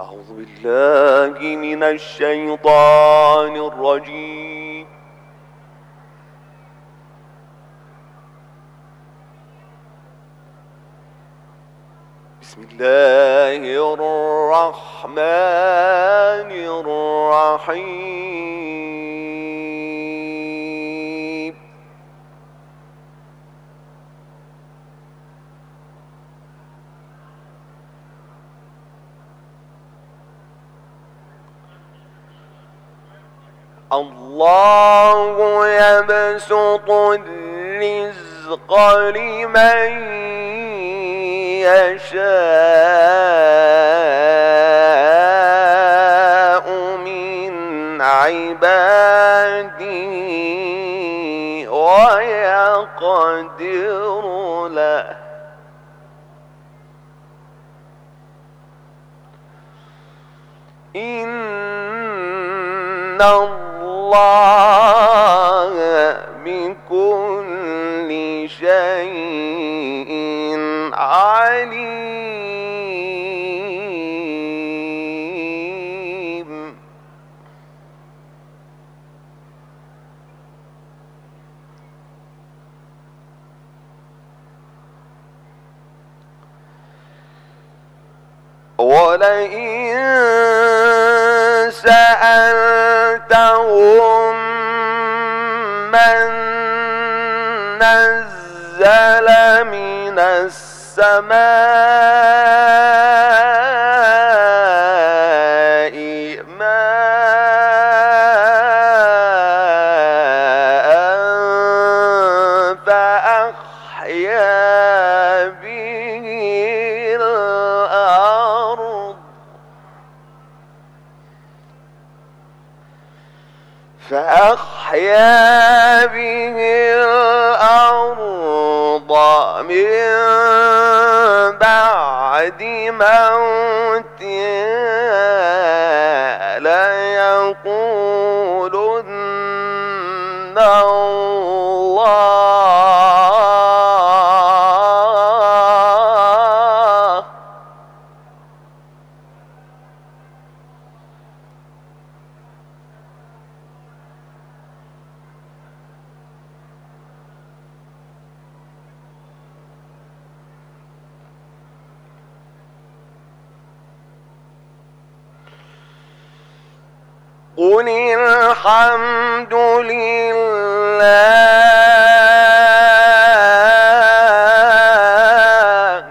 أعوذ بالله من الشيطان الرجيم. بسم الله الرحمن الرحيم. الله يبسط الرزق لمن يشاء من عباده ويقدر له. إن الله بكل شيء عليم. ولئن سألتهم من نزل من السماء ماء فأحيا به الأرض من بعد موتها ليقولن الله. قل الحمد لله.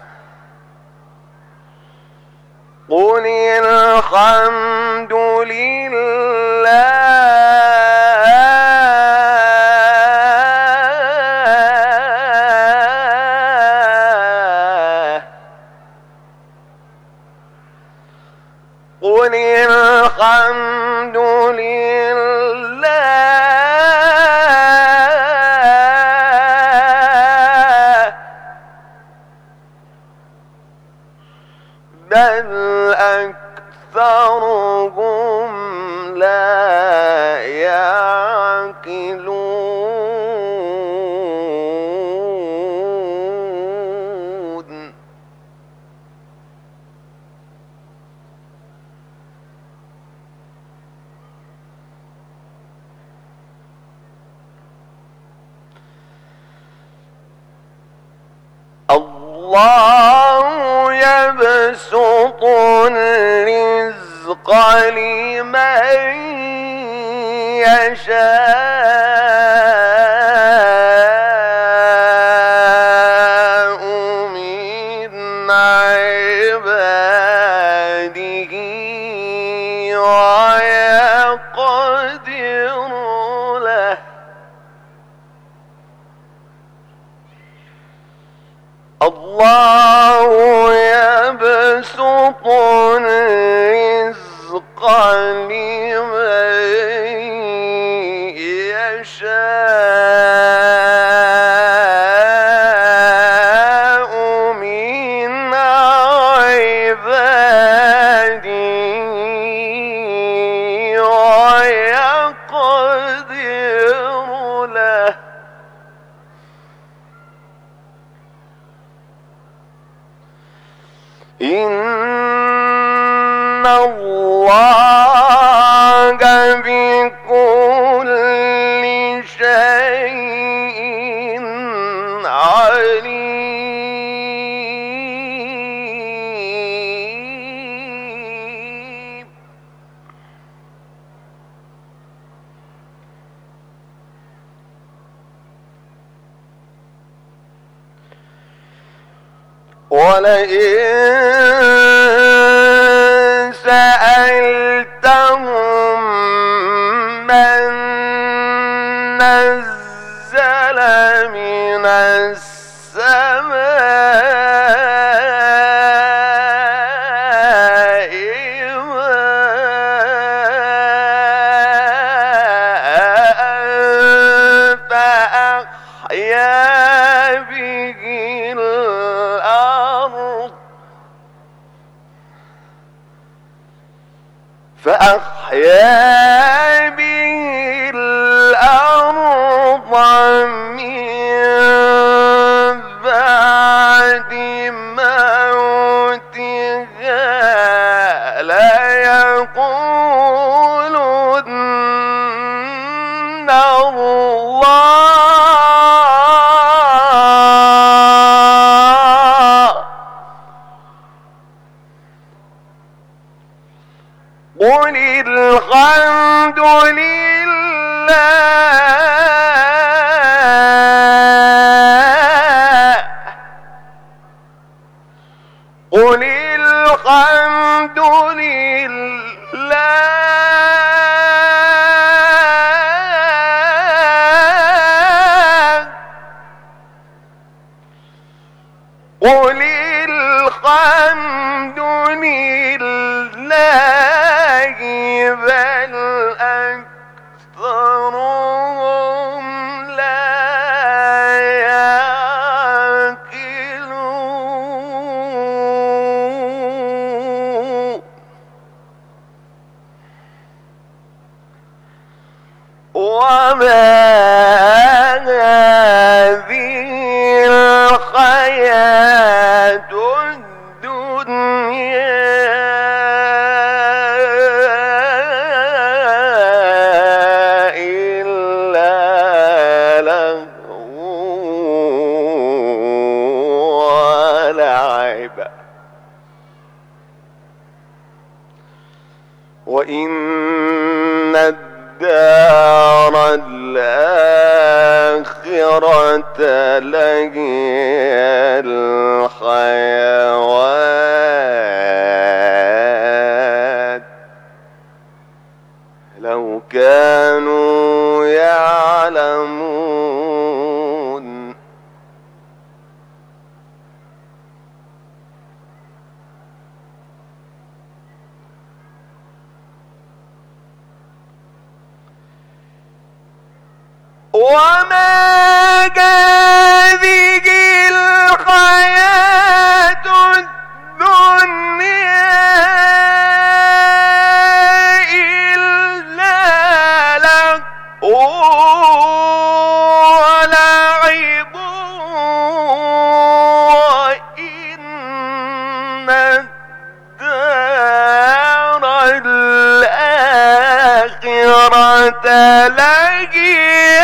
قل الحمد لله. قل الحمد لله. بل أكثرهم لا يعقلون. الله يبسط الرزق لمن يشاء من عباده ويقدر له. الله يبسط الرزق لمن يشاء من عباده ويقدر له. الله بكل شيء عليم. ولئن سألتهم من نزل من السماء ماء فأحيا به الأرض من بعد موتها ليقولن الله. قل الحمد لله. قل الحمد لله. قل الحمد لله بل أكثرهم لا يعقلون. وما هذه الحياة الدنيا إلا لهو ولعب وإن الدار الآخرة لهي الحيوان لو كانوا يعلمون. وما هذه الحياة الدنيا إلا لهو ولعب وإن الدار الآخرة لهي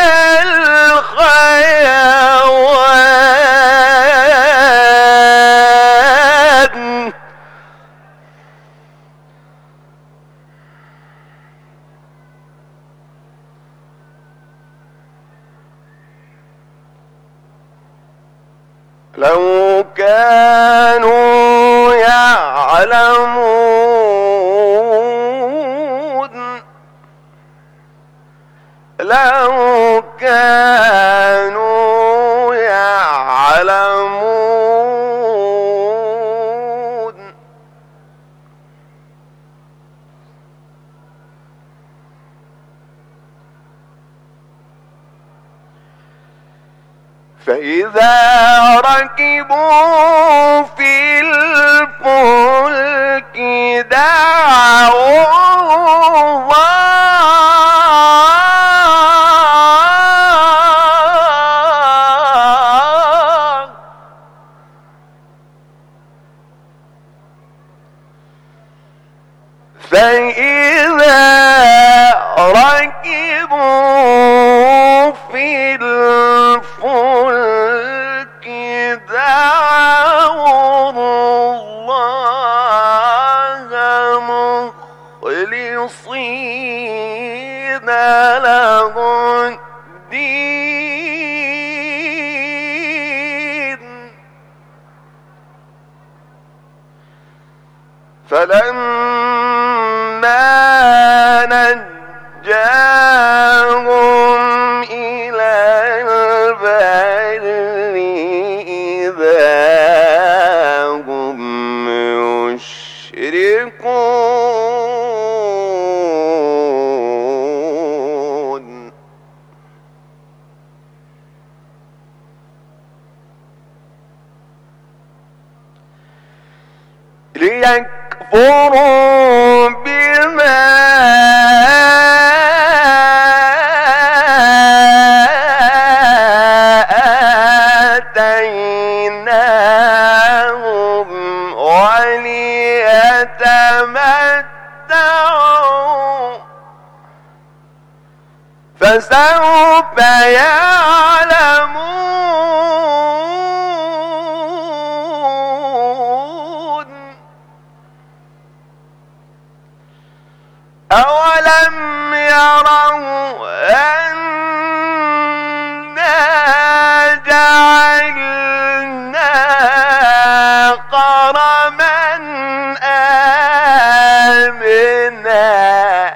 الحيوان لو كانوا يعلمون. لو كانوا يعلمون. فإذا ركبوا في الفلك دعوا فإذا ركبوا في الفلك دعوا الله مخلصين له الدين فلما نجاهم إلى البر إذا هم يشركون ليكفروا بما آتيناهم وليتمتعوا فسوف يعلمون أولم يروا أنا جعلنا حرما آمنا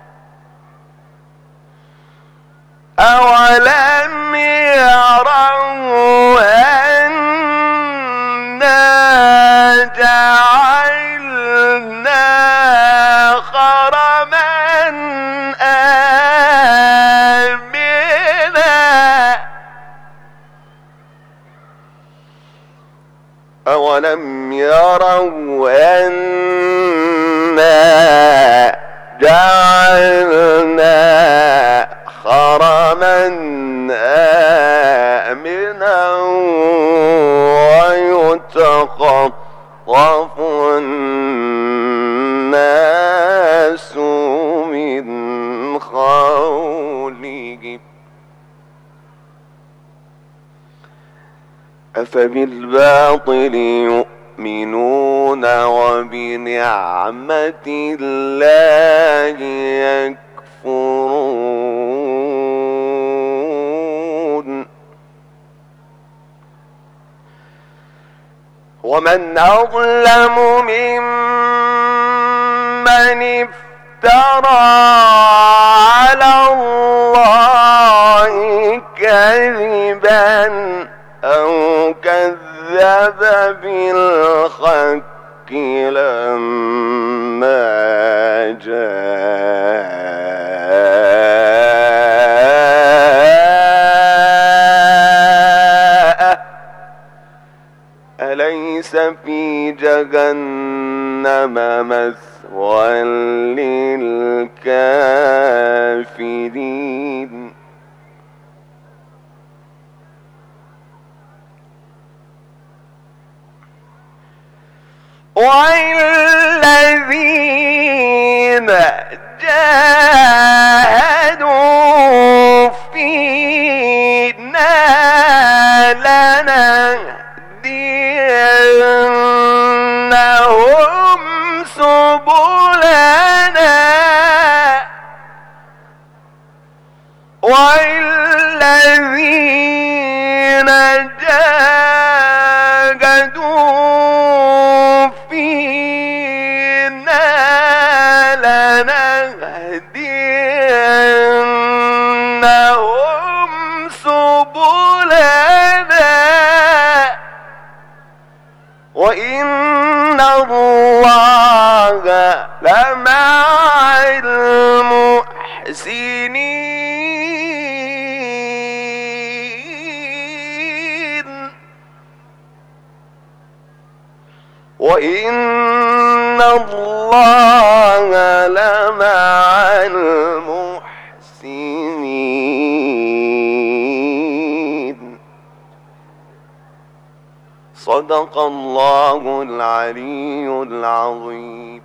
أولم يروا أنا جعلنا حرما آمنا أولم يروا أنا جعلنا حرما آمنا ويتخطف الناس من حولهم أفبالباطل يؤمنون وبنعمة الله يكفرون ومن أظلم ممن افترى على الله كذبا أو كذب بالحق لما جاءه أليس في جهنم مثوى للكافرين والذين جاهدوا فينا لنهدينهم سبلنا والذين جاهدوا فينا لنهدينهم سبلنا وإن الله لمع المحسنين وإن الله لمع المحسنين صدق الله العلي العظيم.